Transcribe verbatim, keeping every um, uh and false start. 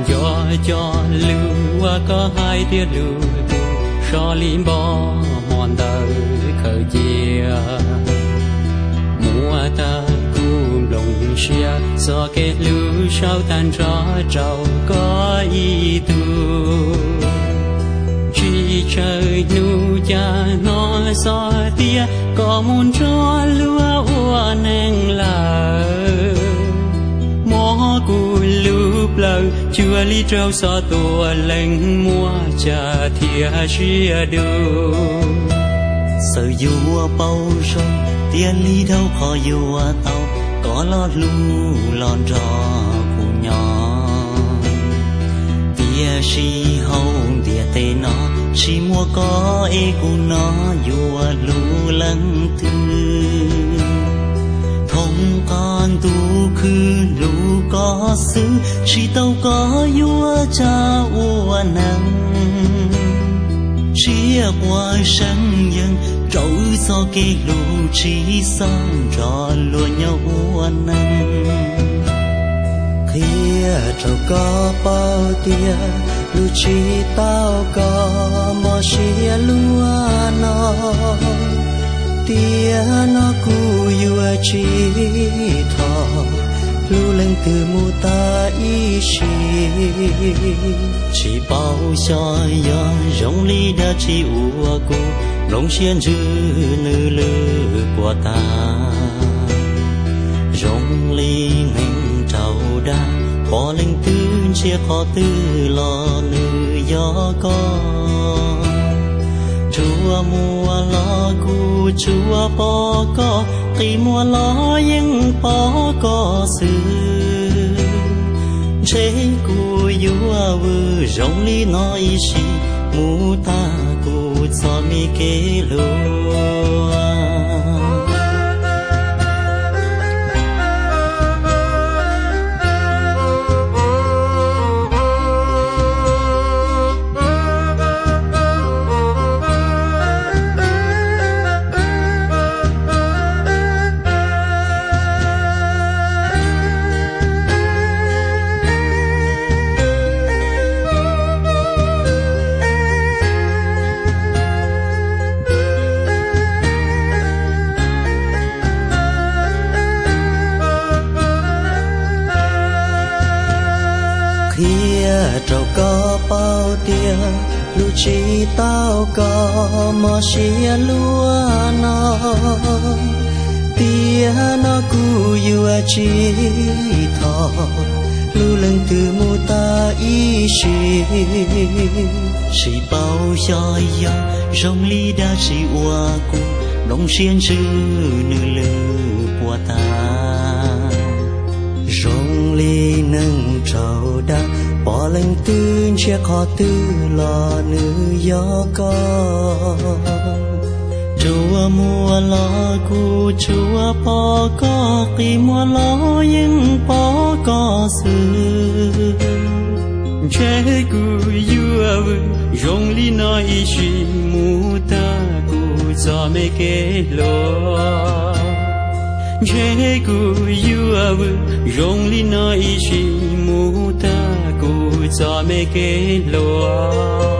cho cho lưu có hai tia lưu so lim bò mòn đời khởi chia mùa ta cùng lòng xia do kết lưu sao tan rõ trâu có ý tu chỉ trời nu cha nó so tia có muốn cho lúa ua neng là mó cùi lúp lờ chưa lý trâu so tua lệnh mua cha thia chia đưa sợ vua bao rồi tiền lý đâu khó vua tao có lo lu lon trò cụ nhỏ tia si hậu tia tê nó si mua có e cụ nó vua lu lăng tư thông con tu khứ lu có xứ si tao có vua cha ua nắng chia qua sân dân trâu do cây lù chỉ sang trò lúa nhau uốn nắng kia trâu có bao tia lù chỉ tao có mò xia lúa nó tia nó cu vua chỉ thọ lưu lên từ mù ta ý xì chỉ bao cho gió rong ly đã chỉ ua cô nông xiên chữ nữ lư của ta rong ly ngành trầu đa bỏ lên tư chia khó tư lo nữ gió con chúa mùa lo cu chúa bỏ có kỳ mùa lo nhưng bỏ có sự chế cu vua vư rong ly nói gì mù ta cu cho mi kế lúa trâu có bao tia lù chỉ tao có mò xia lúa nó tia nó cu vua chỉ thọ lưu lên từ mù ta ý xì chỉ bao cho gió rong ly đã chỉ ua cu nông xiên chữ nữ lư của ta rong ly nâng trâu đa bỏ lên tư chia khó tư lo nữ gió có chúa mùa lo cu chúa bỏ có kỳ mùa lo nhưng bỏ có sự chế cu vua rong ly nói gì mù ta cu cho mê kế lo chế cu vua rong ly nói gì mù ta cu cho mê kế lo